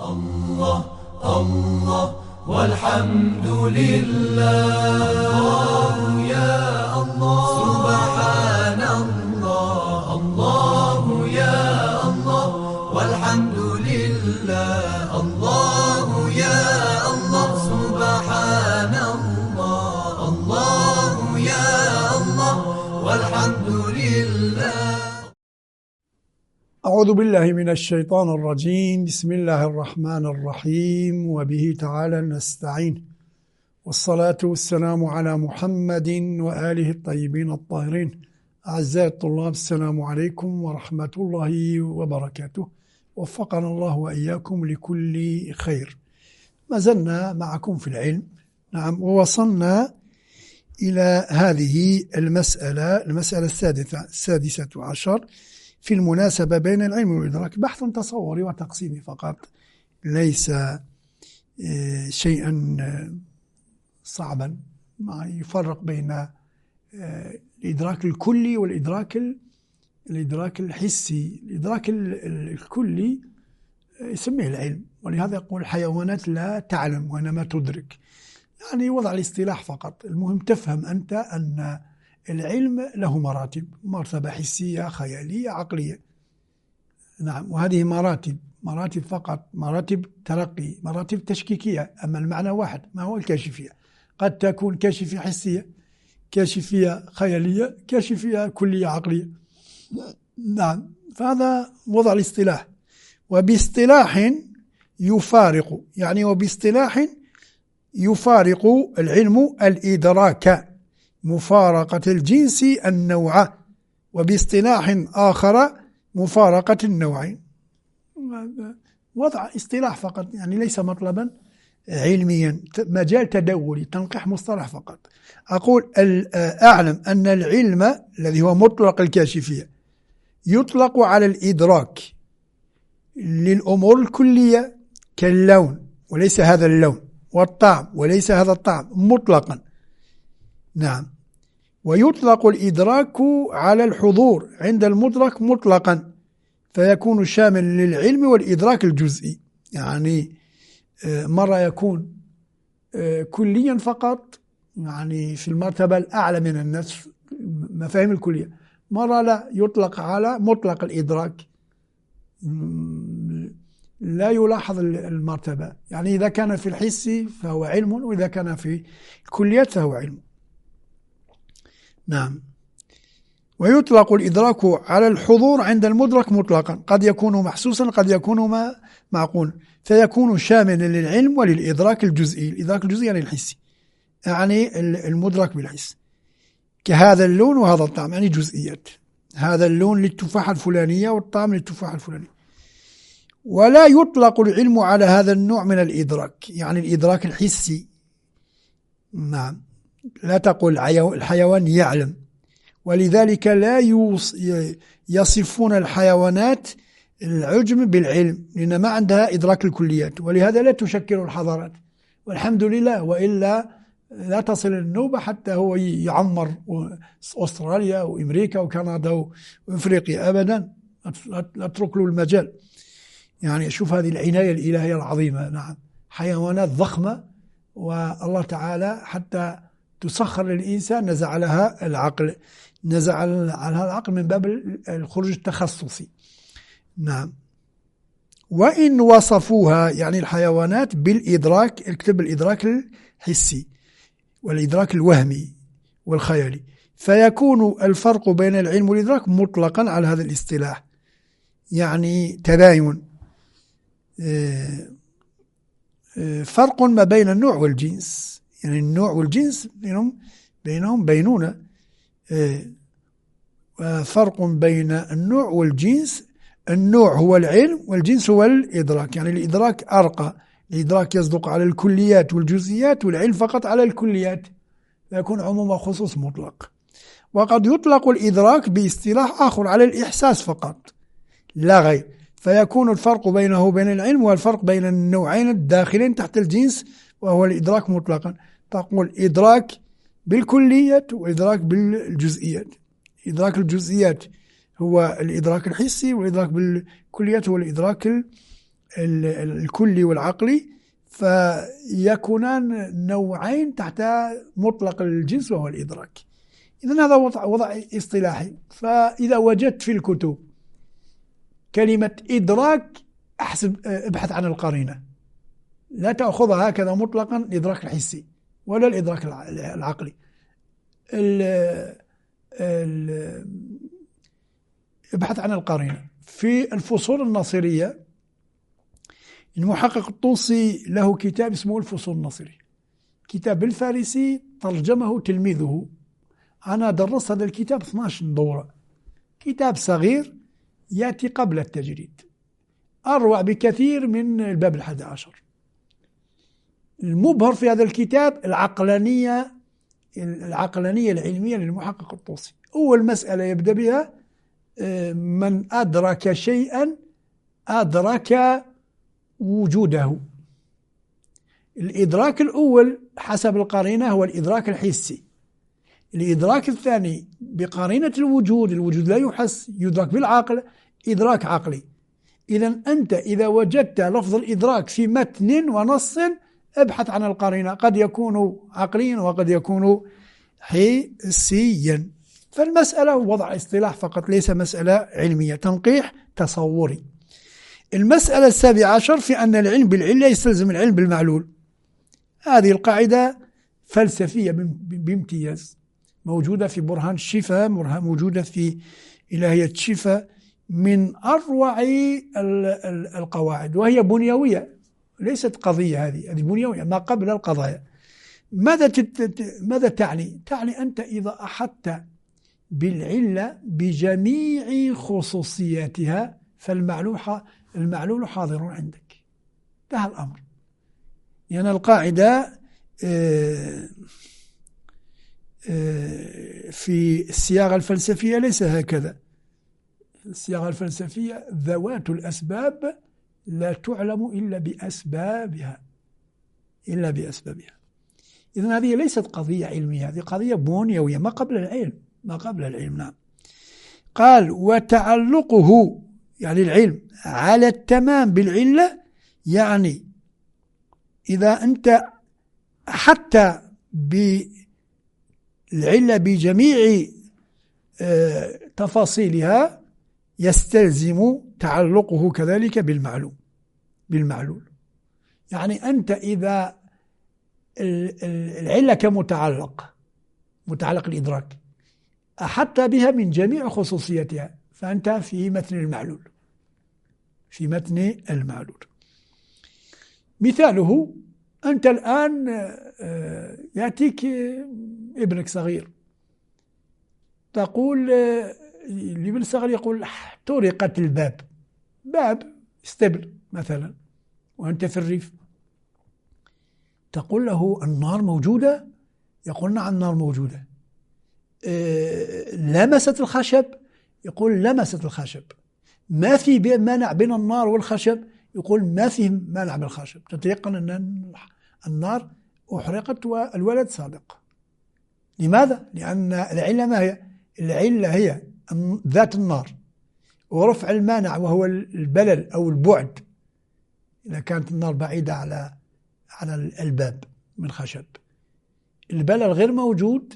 الله الله والحمد لله. الله يا الله سبحان الله. الله يا الله والحمد لله. الله يا الله سبحان الله. الله يا الله والحمد لله. أعوذ بالله من الشيطان الرجيم. بسم الله الرحمن الرحيم، وبه تعالى نستعين، والصلاة والسلام على محمد وآله الطيبين الطاهرين. أعزائي الطلاب، السلام عليكم ورحمة الله وبركاته. وفقنا الله وإياكم لكل خير. ما زلنا معكم في العلم، نعم، ووصلنا إلى هذه المسألة السادسة عشر في المناسبة بين العلم والإدراك. بحث تصوري وتقسيمي فقط، ليس شيئا صعبا. ما يفرق بين الإدراك الكلي والإدراك الحسي. الإدراك الكلي يسميه العلم، ولهذا يقول الحيوانات لا تعلم وإنما تدرك. يعني وضع الاصطلاح فقط. المهم تفهم أنت أن العلم له مراتب، مرتبة حسية، خيالية، عقلية، نعم، وهذه مراتب فقط، مراتب ترقي، مراتب تشكيكية. أما المعنى واحد، ما هو الكاشفية. قد تكون كاشفية حسية، كاشفية خيالية، كاشفية كلية عقلية، نعم. فهذا وضع الاصطلاح. وباصطلاح يفارق العلم الإدراك مفارقة الجنس النوع، وباصطلاح آخر مفارقة النوعين. وضع اصطلاح فقط، يعني ليس مطلبا علميا، مجال تدولي، تنقيح مصطلح فقط. أقول أعلم أن العلم الذي هو مطلق الكاشفية يطلق على الإدراك للأمور الكلية كاللون وليس هذا اللون، والطعم وليس هذا الطعم، مطلقا، نعم. ويطلق الإدراك على الحضور عند المدرك مطلقا، فيكون شامل للعلم والإدراك الجزئي. يعني مرة يكون كليا فقط، يعني في المرتبة الأعلى من النفس، مفاهيم الكلية. مرة لا، يطلق على مطلق الإدراك، لا يلاحظ المرتبة. يعني إذا كان في الحس فهو علم، وإذا كان في الكليات فهو علم، نعم. ويطلق الإدراك على الحضور عند المدرك مطلقا، قد يكون محسوسا، قد يكون معقولا، فيكون شاملا للعلم وللإدراك الجزئي. الإدراك الجزئي يعني الحسي، يعني المدرك بالحس، كهذا اللون وهذا الطعم، يعني جزئيات. هذا اللون للتفاحة الفلانية والطعم للتفاحة الفلانية. ولا يطلق العلم على هذا النوع من الإدراك، يعني الإدراك الحسي، نعم. لا تقول الحيوان يعلم، ولذلك لا يصفون الحيوانات العجم بالعلم، لأن ما عندها إدراك الكليات، ولهذا لا تشكل الحضارات، والحمد لله، وإلا لا تصل النوبة حتى هو يعمر أستراليا وأمريكا وكندا وإفريقيا أبدا، لا تترك له المجال. يعني شوف هذه العناية الإلهية العظيمة، نعم. حيوانات ضخمة، والله تعالى حتى تسخر للإنسان نزع لها العقل، نزع لها العقل من باب الخروج التخصصي، نعم. وإن وصفوها، يعني الحيوانات، بالإدراك، اكتب الإدراك الحسي والإدراك الوهمي والخيالي، فيكون الفرق بين العلم والإدراك مطلقا على هذا الاصطلاح، يعني تباين، فرق ما بين النوع والجنس. يعني النوع والجنس بينهم بينونة. فرق بين النوع والجنس، النوع هو العلم والجنس هو الإدراك. يعني الإدراك أرقى، الإدراك يصدق على الكليات والجزئيات، والعلم فقط على الكليات، فيكون عموم وخصوص مطلق. وقد يطلق الإدراك باصطلاح آخر على الإحساس فقط لا غير، فيكون الفرق بينه وبين العلم هو الفرق بين النوعين الداخلين تحت الجنس، وهو الإدراك مطلقا. تقول إدراك بالكليات وإدراك بالجزئيات. إدراك الجزئيات هو الإدراك الحسي، والإدراك بالكليات هو الإدراك الكلي والعقلي، فيكونان نوعين تحت مطلق الجنس وهو الإدراك. إذن هذا وضع اصطلاحي. فإذا وجدت في الكتب كلمة إدراك ابحث عن القرينة، لا تأخذها هكذا مطلقا الإدراك الحسي ولا الإدراك العقلي. ابحث عن القرينة. في الفصول النصيرية المحقق الطوسي له كتاب اسمه الفصول النصيرية، كتاب بالفارسي ترجمه تلميذه. أنا درست هذا الكتاب 12 دورة، كتاب صغير يأتي قبل التجريد، أروع بكثير من الباب 11. المبهر في هذا الكتاب العقلانية العلمية للمحقق الطوسي. أول مسألة يبدأ بها: من أدرك شيئا أدرك وجوده. الإدراك الأول حسب القرينة هو الإدراك الحسي. الإدراك الثاني بقرينة الوجود لا يحس، يدرك بالعقل، إدراك عقلي. إذن أنت إذا وجدت لفظ الإدراك في متن ونص ابحث عن القرينة، قد يكون عقليا وقد يكون حسيا. فالمسألة وضع اصطلاح فقط، ليس مسألة علمية، تنقيح تصوري. المسألة 17 في أن العلم بالعلة يستلزم العلم بالمعلول. هذه القاعدة فلسفية بامتياز، موجودة في برهان الشفاء، موجودة في إلهية الشفاء، من أروع القواعد، وهي بنيوية، ليست قضية. هذه بنيوية ما قبل القضايا. ماذا تعني؟ تعني أنت إذا أحطت بالعلة بجميع خصوصياتها فالمعلول حاضر عندك. انتهى الأمر. يعني القاعدة في الصياغة الفلسفية ليس هكذا. الصياغة الفلسفية ذوات الأسباب لا تعلم إلا بأسبابها. إذن هذه ليست قضية علمية، هذه قضية بنيوية ما قبل العلم. نعم. قال: وتعلقه يعني العلم على التمام بالعلة، يعني إذا أنت حتى بالعلة بجميع تفاصيلها يستلزم تعلقه كذلك بالمعلول. يعني أنت إذا العلة كمتعلق الإدراك أحط بها من جميع خصوصياتها، فأنت في متن المعلول. مثاله: أنت الآن يأتيك ابنك صغير، تقول الابن الصغير يقول: طرقت باب استبل مثلا، وأنت في الريف، تقول له: النار موجودة؟ يقول: نعم النار موجودة. لمست الخشب؟ يقول: لمست الخشب. ما في مانع بين النار والخشب؟ يقول: ما في مانع بالخشب. تتيقن أن النار أحرقت والولد صادق. لماذا؟ لأن العلة ما هي؟ العلة هي ذات النار ورفع المانع وهو البلل أو البعد، إذا كانت النار بعيدة على الباب من خشب. البلل غير موجود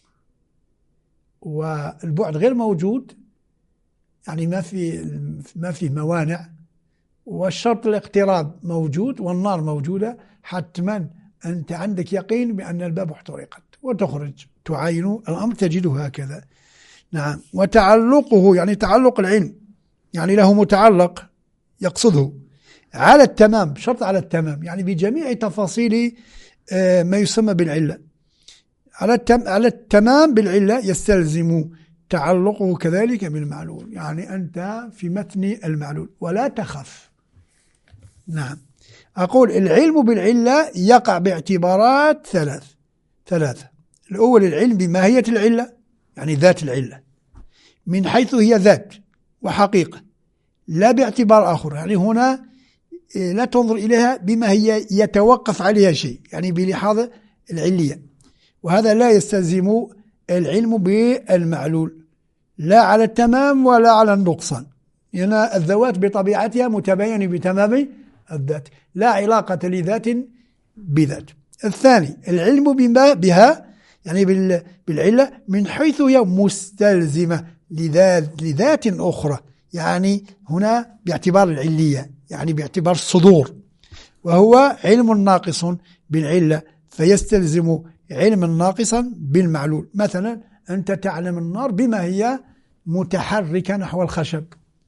والبعد غير موجود، يعني ما في موانع، والشرط الاقتراب موجود والنار موجودة. حتما أنت عندك يقين بأن الباب احترقت، وتخرج تعاين الأمر تجده هكذا. نعم. وتعلقه يعني تعلق العلم، يعني له متعلق يقصده على التمام، شرط على التمام، يعني بجميع تفاصيل ما يسمى بالعلة. على التمام بالعلة يستلزم تعلقه كذلك بالمعلول، يعني أنت في متن المعلول ولا تخف. نعم. أقول: العلم بالعلة يقع باعتبارات ثلاثة. الأول العلم بماهية العلة، يعني ذات العلة من حيث هي ذات وحقيقة، لا باعتبار آخر. يعني هنا لا تنظر إليها بما هي يتوقف عليها شيء، يعني بلحاظ العلية، وهذا لا يستلزم العلم بالمعلول، لا على التمام ولا على النقصان. لأن الذوات بطبيعتها متباينة بتمام الذات، لا علاقة لذات بذات. الثاني العلم بها يعني بالعلة من حيث هي مستلزمة لذات أخرى، يعني هنا باعتبار العلية، يعني باعتبار الصدور، وهو علم ناقص بالعلة فيستلزم علما ناقصا بالمعلول. مثلا أنت تعلم النار بما هي متحركة نحو الخشب،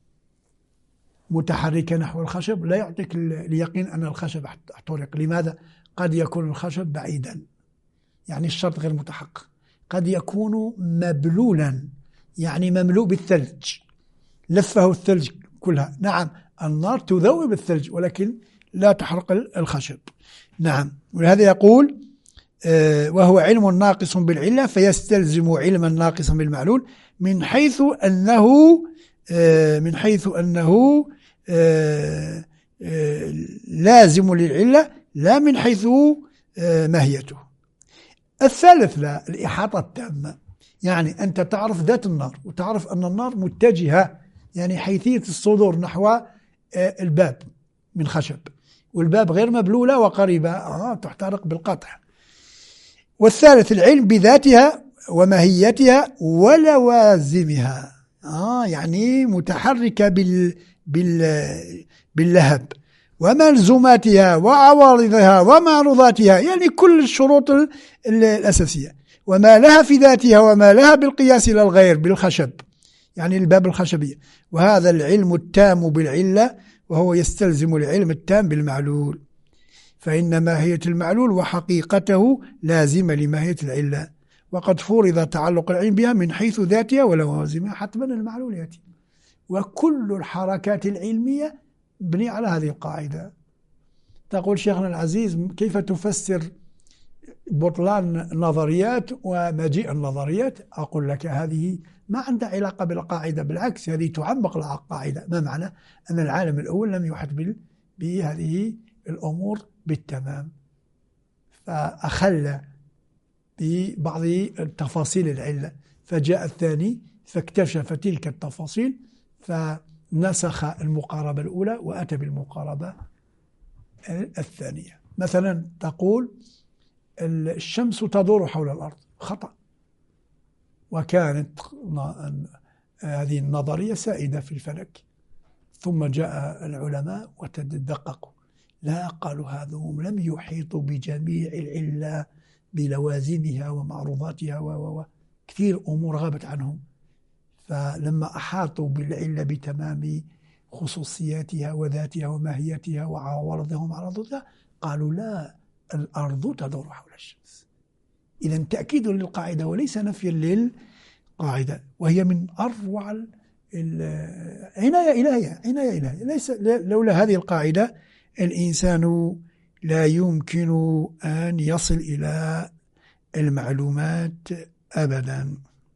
متحركة نحو الخشب لا يعطيك اليقين أن الخشب احترق. لماذا؟ قد يكون الخشب بعيدا، يعني الشرط غير متحقق. قد يكون مبلولا، يعني مملوء بالثلج، لفه الثلج كلها. نعم النار تذوب الثلج ولكن لا تحرق الخشب. نعم، ولهذا يقول وهو علم ناقص بالعلة فيستلزم علما ناقصا بالمعلول من حيث أنه لازم للعلة لا من حيث ماهيته. الثالث لا، الإحاطة التامة، يعني أنت تعرف ذات النار وتعرف أن النار متجهة، يعني حيثية الصدور نحو الباب من خشب، والباب غير مبلولة وقريبة تحترق بالقطع. والثالث العلم بذاتها وماهيتها ولوازمها، يعني متحركة باللهب، وملزوماتها وعوارضها ومعروضاتها، يعني كل الشروط الأساسية، وما لها في ذاتها وما لها بالقياس إلى الغير بالخشب، يعني الباب الخشبية. وهذا العلم التام بالعلة، وهو يستلزم العلم التام بالمعلول، فإن ماهية المعلول وحقيقته لازمة لماهية العلة، وقد فرض تعلق العلم بها من حيث ذاتها ولوازمها، حتما المعلول يأتي. وكل الحركات العلمية مبنية على هذه القاعدة. تقول شيخنا العزيز كيف تفسر بطلان النظريات ومجيء النظريات؟ أقول لك هذه ما عندها علاقة بالقاعدة، بالعكس هذه تعمق القاعدة. ما معنى؟ أن العالم الأول لم يحط بهذه الأمور بالتمام، فأخل ببعض التفاصيل العلة، فجاء الثاني فاكتشف تلك التفاصيل فنسخ المقاربة الأولى وأتى بالمقاربة الثانية. مثلا تقول الشمس تدور حول الأرض، خطأ، وكانت هذه النظرية سائدة في الفلك، ثم جاء العلماء وتدققوا، لا قالوا هذا لم يحيطوا بجميع العلة بلوازمها ومعروضاتها كثير أمور غابت عنهم، فلما أحاطوا بالعلة بتمام خصوصياتها وذاتها وماهيتها وعوارضها ومعروضاتها قالوا لا، الأرض تدور حول الشمس. إذا تأكيد للقاعدة وليس نفيا للقاعدة، وهي من أروع عناية إلهية. ليس لولا هذه القاعدة الإنسان لا يمكن أن يصل إلى المعلومات أبدا.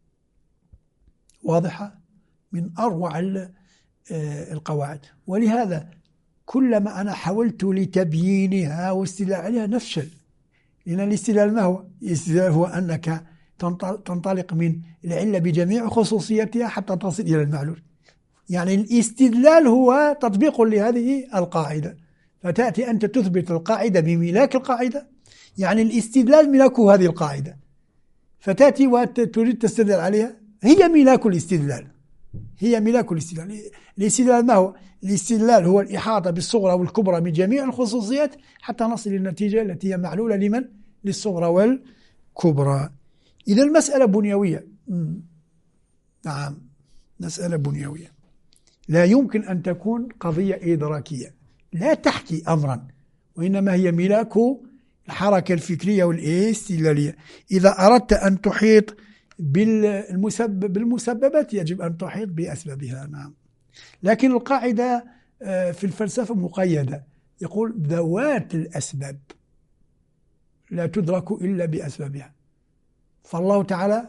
واضحة؟ من أروع القواعد. ولهذا كلما أنا حاولت لتبيينها واستدلال عليها نفشل، لأن الاستدلال ما هو؟ الاستدلال هو أنك تنطلق من العلة بجميع خصوصياتها حتى تصل إلى المعلول. يعني الاستدلال هو تطبيق لهذه القاعدة، فتأتي أنت تثبت القاعدة بملاك القاعدة، يعني الاستدلال ملاك هذه القاعدة، فتأتي وتريد تستدل عليها، هي ملاك الاستدلال. الاستدلال ما هو؟ الاستدلال هو الإحاطة بالصغرى والكبرى من جميع الخصوصيات حتى نصل للنتيجة التي هي معلولة لمن؟ للصغرى والكبرى. إذا المسألة بنيوية. نعم، مسألة بنيوية، لا يمكن أن تكون قضية إدراكية، لا تحكي أمرا، وإنما هي ملاك الحركة الفكرية والاستدلالية. إذا أردت أن تحيط بالمسببات يجب أن تحيط بأسبابها. نعم، لكن القاعدة في الفلسفة مقيدة، يقول ذوات الأسباب لا تدرك إلا بأسبابها، فالله تعالى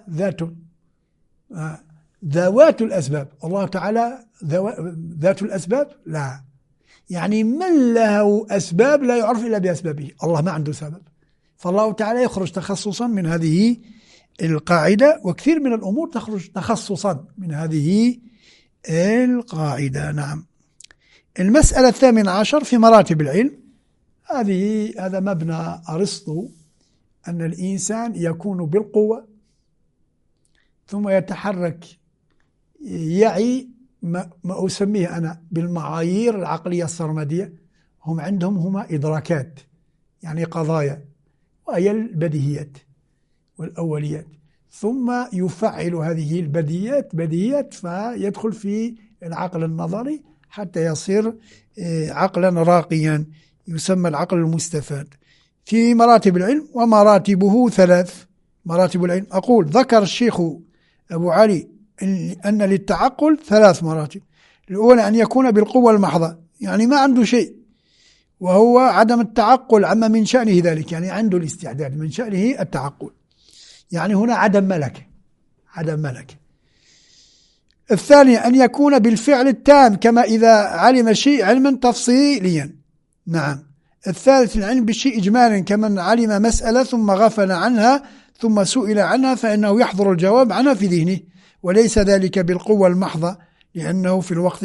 ذوات الأسباب، الله تعالى ذات الأسباب لا، يعني من له أسباب لا يعرف إلا بأسبابه، الله ما عنده سبب، فالله تعالى يخرج تخصصا من هذه القاعدة، وكثير من الأمور تخرج تخصصا من هذه القاعدة. نعم. المسألة 18 في مراتب العلم. هذا مبنى أرسطو، أن الإنسان يكون بالقوة ثم يتحرك يعي ما أسميه أنا بالمعايير العقلية السرمدية. هم عندهم هما إدراكات، يعني قضايا، وهي البديهيات والأوليات، ثم يفعل هذه بديهيات فيدخل في العقل النظري حتى يصير عقلا راقيا، يسمى العقل المستفاد. في مراتب العلم، ومراتبه 3 مراتب العلم. أقول ذكر الشيخ أبو علي أن للتعقل 3 مراتب. الأولى أن يكون بالقوة المحضة، يعني ما عنده شيء، وهو عدم التعقل عما من شأنه ذلك، يعني عنده الاستعداد، من شأنه التعقل، يعني هنا عدم ملكة. الثاني أن يكون بالفعل التام، كما إذا علم شيء علما تفصيليا. نعم. الثالث العلم بالشيء إجمالا، كمن علم مسألة ثم غفل عنها ثم سئل عنها فإنه يحضر الجواب عنها في ذهنه، وليس ذلك بالقوة المحضة، لأنه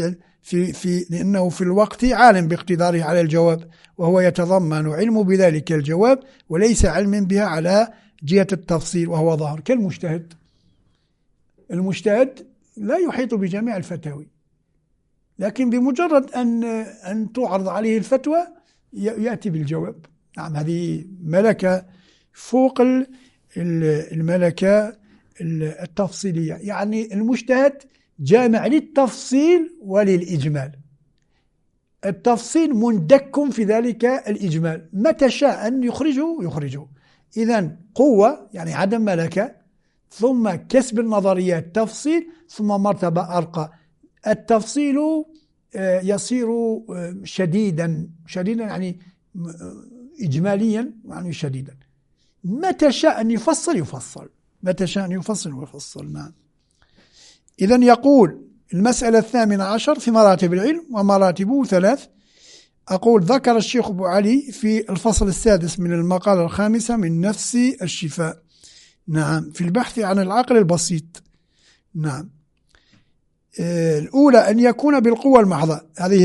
في الوقت عالم باقتداره على الجواب، وهو يتضمن علم بذلك الجواب وليس علم بها على جهة التفصيل، وهو ظاهر كالمجتهد. المجتهد لا يحيط بجميع الفتاوي، لكن بمجرد أن تعرض عليه الفتوى يأتي بالجواب. نعم، هذه ملكة فوق الملكة التفصيلية. يعني المجتهد جامع للتفصيل وللإجمال. التفصيل مندك في ذلك الإجمال، متى شاء أن يخرجه. إذن قوة يعني عدم ملكة، ثم كسب النظريات تفصيل، ثم مرتبة أرقى. التفصيل يصير شديدا يعني إجماليا، يعني شديدا. متى شاء أن يفصل. نعم. إذن يقول المسألة 18 في مراتب العلم، ومراتبه 3. أقول ذكر الشيخ أبو علي في الفصل السادس من المقالة 5 من نفس الشفاء، نعم، في البحث عن العقل البسيط. نعم. الأولى أن يكون بالقوة المحضة، هذه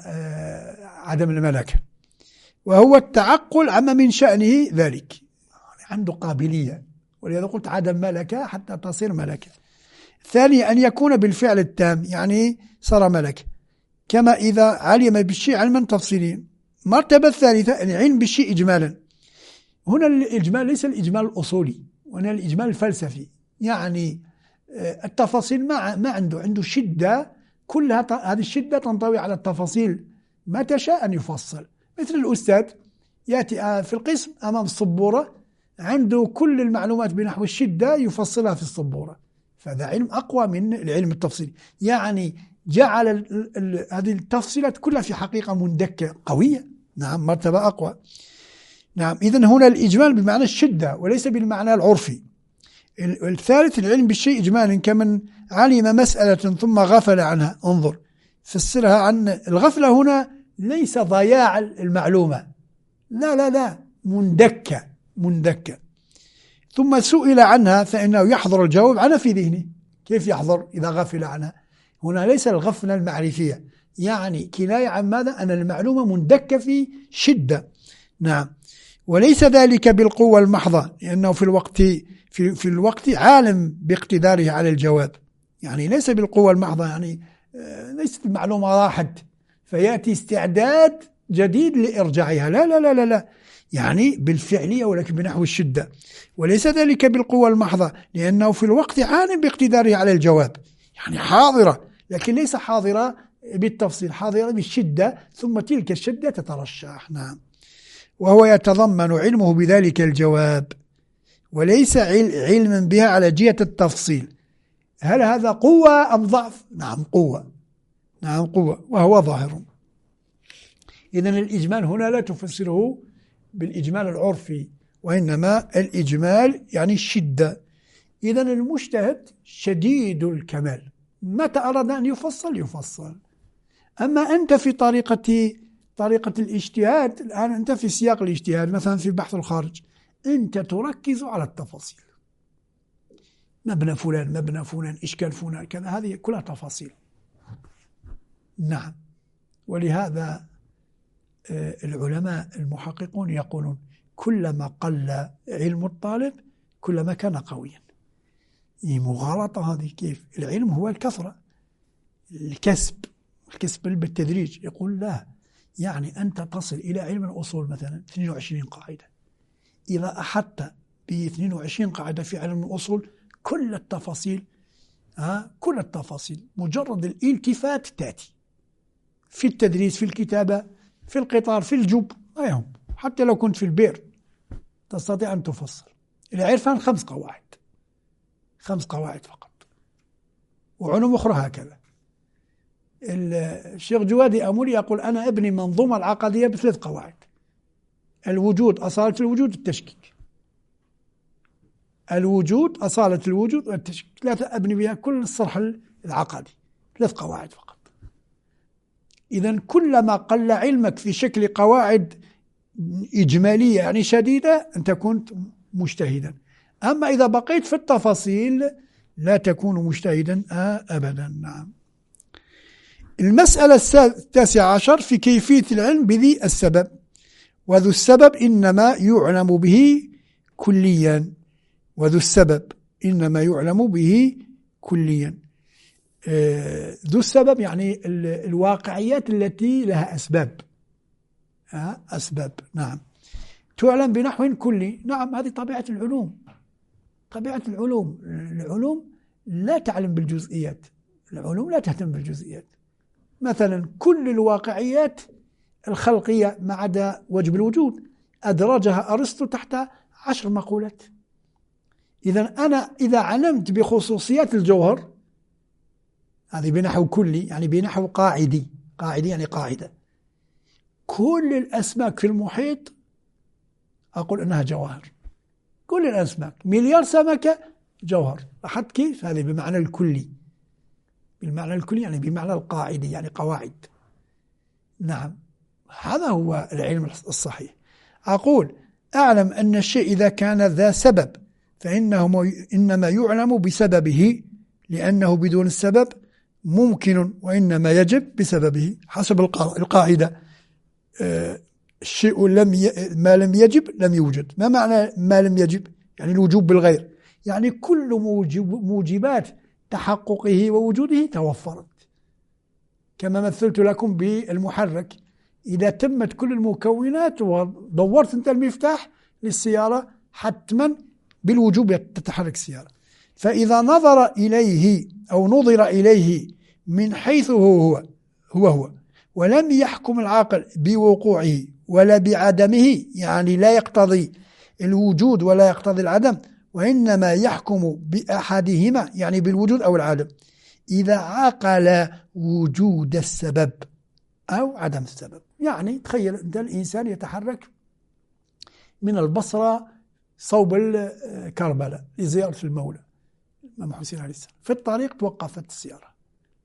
عدم الملكة، وهو التعقل عما من شأنه ذلك، عنده قابلية، ولذا قلت عدم ملكة حتى تصير ملكة. ثاني أن يكون بالفعل التام، يعني صار ملك، كما إذا علم بالشيء علما تفصيليا. مرتبة الثالثة العلم بالشيء إجمالا. هنا الإجمال ليس الإجمال الأصولي، وهنا الإجمال الفلسفي، يعني التفاصيل ما عنده شدة، كل هذه الشدة تنطوي على التفاصيل، ما تشاء أن يفصل. مثل الأستاذ يأتي في القسم أمام السبورة، عنده كل المعلومات بنحو الشدة يفصلها في السبورة، فهذا علم أقوى من العلم التفصيلي، يعني جعل هذه التفصيلات كلها في حقيقة مندكة قوية. نعم، مرتبة أقوى. نعم. إذن هنا الإجمال بمعنى الشدة وليس بالمعنى العرفي. الثالث العلم بالشيء إجمالا، كمن علم مسألة ثم غفل عنها. انظر، فسرها عن الغفلة هنا ليس ضياع المعلومة، لا، مندكة. ثم سئل عنها فإنه يحضر الجواب عنها في ذهنه. كيف يحضر إذا غفل عنها؟ هنا ليس الغفلة المعرفية، يعني كناية عن ماذا؟ أن المعلومة مندكة في شدة. نعم. وليس ذلك بالقوة المحضة، لأنه في الوقت عالم باقتداره على الجواب، يعني ليس بالقوة المحضة، يعني ليست المعلومة راحت فيأتي استعداد جديد لإرجاعها، لا، يعني بالفعلية ولكن بنحو الشدة. وليس ذلك بالقوة المحضة، لأنه في الوقت عالم باقتداره على الجواب، يعني حاضرة، لكن ليس حاضرة بالتفصيل، حاضرة بالشدة، ثم تلك الشدة تترشح. نعم. وهو يتضمن علمه بذلك الجواب، وليس علما بها على جهة التفصيل. هل هذا قوة أم ضعف؟ نعم قوة، وهو ظاهر. إذن الإجمال هنا لا تفسره بالإجمال العرفي، وإنما الإجمال يعني الشدة. إذن المجتهد شديد الكمال، متى أراد أن يفصل. أما أنت في طريقة الاجتهاد، الآن أنت في سياق الاجتهاد، مثلا في بحث الخارج، أنت تركز على التفاصيل، مبنى فلان، إشكال فلان، كذا، هذه كلها تفاصيل. نعم. ولهذا العلماء المحققون يقولون كلما قل علم الطالب كلما كان قويا. مغالطة هذه. كيف؟ العلم هو الكثرة، الكسب بالتدريج. يقول لا، يعني أنت تصل إلى علم الأصول مثلا 22 قاعدة، إذا أحطت ب 22 قاعدة في علم الأصول كل التفاصيل مجرد الالتفات تأتي في التدريس، في الكتابة، في القطار، في الجب، أيهم حتى لو كنت في البئر تستطيع أن تفصل. العرفان 5 قواعد فقط، وعلوم أخرى هكذا. الشيخ جوادي أمولي يقول أنا أبني منظومة العقدية ب3 قواعد: الوجود، أصالة الوجود، التشكيك. الوجود، أصالة الوجود، والتشكيك، لا أبني بها كل الصرح العقدي، 3 قواعد فقط. إذن كلما قل علمك في شكل قواعد إجمالية يعني شديدة أنت كنت مجتهدا، أما إذا بقيت في التفاصيل لا تكون مجتهدا أبدا. نعم. المسألة 19 في كيفية العلم بذي السبب. وذو السبب إنما يعلم به كليا. وذو السبب إنما يعلم به كليا. ذو السبب يعني الواقعيات التي لها أسباب. أسباب، نعم، تعلم بنحو كلي. نعم، هذه طبيعة العلوم. العلوم لا تعلم بالجزئيات، العلوم لا تهتم بالجزئيات. مثلا كل الواقعيات الخلقية ما عدا وجب الوجود أدرجها أرسطو تحت 10 مقولات. أنا إذا علمت بخصوصيات الجوهر، هذه بنحو كلي يعني بنحو قاعدي يعني قاعدة، كل الأسماك في المحيط أقول أنها جواهر. كل الأسماك، مليار سمكة جوهر. لاحظت كيف؟ هذه بمعنى الكلي. يعني بمعنى القاعدي يعني قواعد. نعم، هذا هو العلم الصحيح. أقول أعلم أن الشيء إذا كان ذا سبب فإنه إنما يعلم بسببه، لأنه بدون السبب ممكن، وإنما يجب بسببه. حسب القاعدة الشيء ما لم يجب لم يوجد. ما معنى ما لم يجب؟ يعني الوجوب بالغير، يعني كل موجبات تحققه ووجوده توفرت. كما مثلت لكم بالمحرك، إذا تمت كل المكونات ودورت أنت المفتاح للسيارة حتما بالوجوب تتحرك السيارة. فإذا نظر إليه أو نظر إليه من حيث هو ولم يحكم العاقل بوقوعه ولا بعدمه، يعني لا يقتضي الوجود ولا يقتضي العدم، وإنما يحكم بأحدهما يعني بالوجود أو العدم، إذا عقل وجود السبب أو عدم السبب. يعني تخيل أنت الإنسان يتحرك من البصرة صوب كربلاء لزيارة المولى الإمام حسين عليه السلام، في الطريق توقفت السيارة،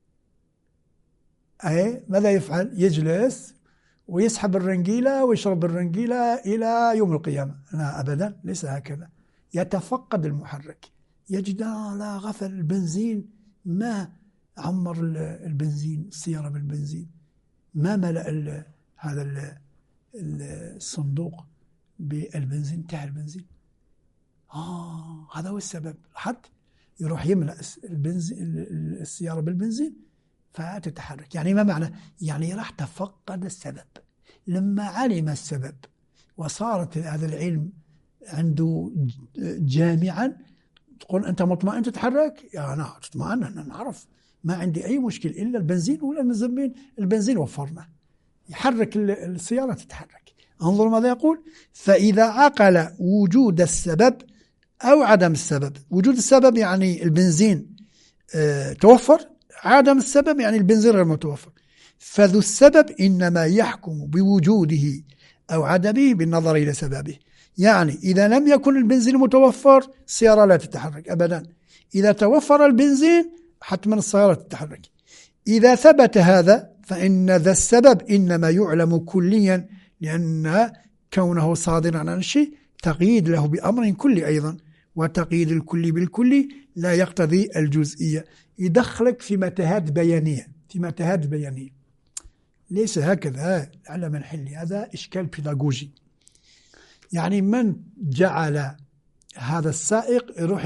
ماذا يفعل؟ يجلس ويسحب الرنجيلة ويشرب الرنجيلة إلى يوم القيامة؟ لا أبدا، ليس هكذا. يتفقد المحرك، يجد لا غفل البنزين، ما عمر البنزين السيارة بالبنزين، ما ملأ هذا الصندوق بالبنزين، انتهى البنزين. هذا هو السبب. حتى يروح يملأ السيارة بالبنزين فتتحرك. يعني ما معنى؟ يعني راح تفقد السبب. لما علم السبب وصارت هذا العلم عنده جامعا، تقول أنت مطمئن تتحرك؟ يا أنا مطمئن، أنا نعرف ما عندي أي مشكل إلا البنزين، ولا مزمين البنزين وفرنا، يحرك السيارة تتحرك. انظر ماذا يقول: فإذا عقل وجود السبب أو عدم السبب. وجود السبب يعني البنزين توفر، عدم السبب يعني البنزين غير متوفر. فذو السبب إنما يحكم بوجوده أو عدمه بالنظر إلى سببه. يعني إذا لم يكن البنزين متوفر السيارة لا تتحرك أبدا، إذا توفر البنزين حتما السيارة تتحرك. إذا ثبت هذا فإن ذا السبب إنما يعلم كليا، لأن كونه صادرا عن الشيء تقييد له بأمر كلي أيضا، وتقييد الكلي بالكلي لا يقتضي الجزئية. يدخلك في متاهات بيانية، ليس هكذا العلم الحلي، هذا إشكال بيداغوجي. يعني من جعل هذا السائق يروح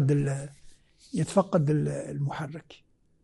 يتفقد المحرك،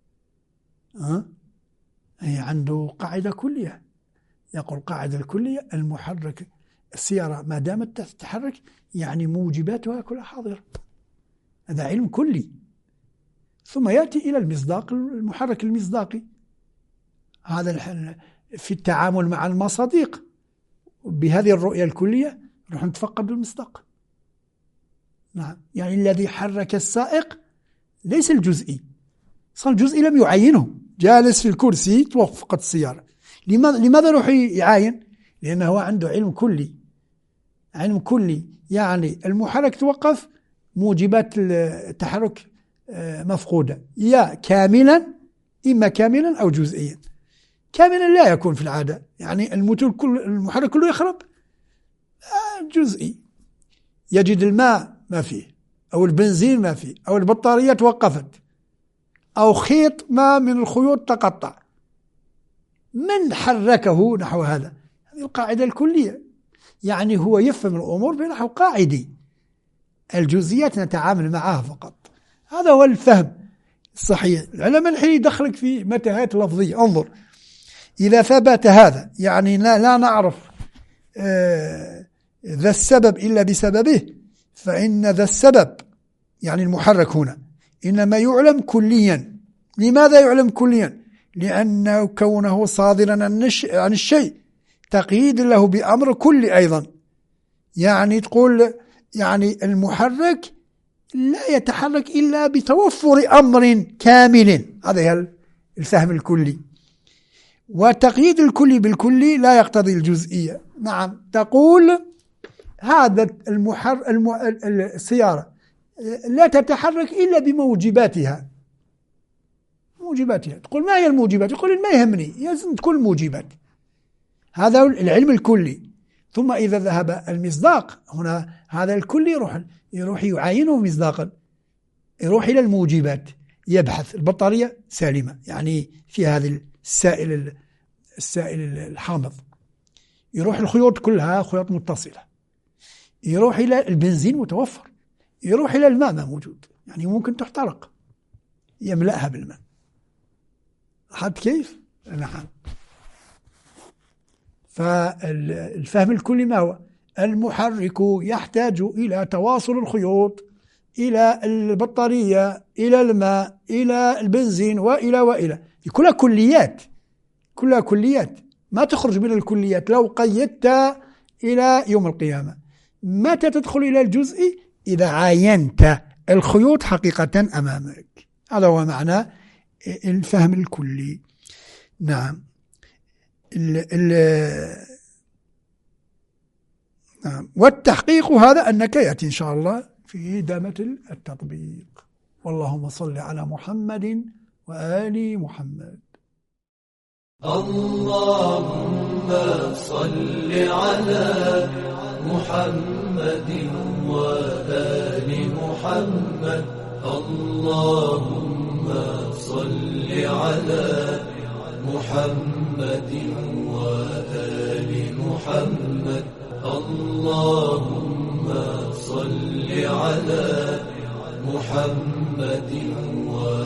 هي عنده قاعدة كلية، يقول قاعدة الكلية المحرك السيارة ما دامت تتحرك يعني موجباتها كلها حاضرة، هذا علم كلي. ثم يأتي إلى المصداق، المحرك المصداقي، هذا في التعامل مع المصادق بهذه الرؤية الكلية نروح نتفقد المصداق. نعم، يعني الذي حرك السائق ليس الجزئي، صار الجزئي لم يعينه، جالس في الكرسي توقفت السيارة. لماذا روح يعاين؟ لأنه عنده علم كلي، علم كلي يعني المحرك توقف، موجبات التحرك مفقودة، يا كاملا، إما كاملا أو جزئيا. كاملا لا يكون في العادة، يعني الموتور المحرك كله يخرب، جزئي، يجد الماء ما فيه، أو البنزين ما فيه، أو البطارية توقفت، أو خيط ما من الخيوط تقطع، من حركه نحو هذا؟ هذه القاعدة الكلية، يعني هو يفهم الأمور بنحو قاعدي، الجزئيات نتعامل معها فقط. هذا هو الفهم الصحيح. العلم الحين يدخلك في متاهات لفظية. انظر، إذا ثبت هذا يعني لا نعرف ذا السبب إلا بسببه، فإن ذا السبب يعني المحرك هنا إنما يعلم كليا. لماذا يعلم كليا؟ لأنه كونه صادرا عن الشيء تقييد له بأمر كلي أيضا. يعني تقول يعني المحرك لا يتحرك إلا بتوفر أمر كامل، هذا هو الفهم الكلي. وتقييد الكلي بالكلي لا يقتضي الجزئية. نعم، تقول هذا السيارة لا تتحرك إلا بموجباتها. موجباتها، تقول ما هي الموجبات؟ يقول ما يهمني، لازم تكون الموجبات. هذا العلم الكلي. ثم إذا ذهب المصداق هنا، هذا الكلي يروح يعاينه مصداقا، يروح إلى الموجبات، يبحث البطارية سالمة، يعني في هذا السائل الحامض، يروح الخيوط كلها خيوط متصلة، يروح إلى البنزين متوفر، يروح إلى الماء ما موجود، يعني ممكن تحترق، يملأها بالماء. حد كيف؟ نعم. فالفهم الكلي ما هو؟ المحرك يحتاج إلى تواصل الخيوط، إلى البطارية، إلى الماء، إلى البنزين، وإلى كلها كليات، كلها كليات، ما تخرج من الكليات. لو قيدت إلى يوم القيامة، متى تدخل إلى الجزء؟ إذا عاينت الخيوط حقيقة أمامك. هذا هو معنى الفهم الكلي. نعم. نعم. والتحقيق هذا أنك يأتي إن شاء الله في دامة التطبيق. واللهم صل على محمد وآل محمد. اللهم صل على محمد وآل محمد. اللهم صل على محمد وآل محمد. اللهم صل على محمد وآل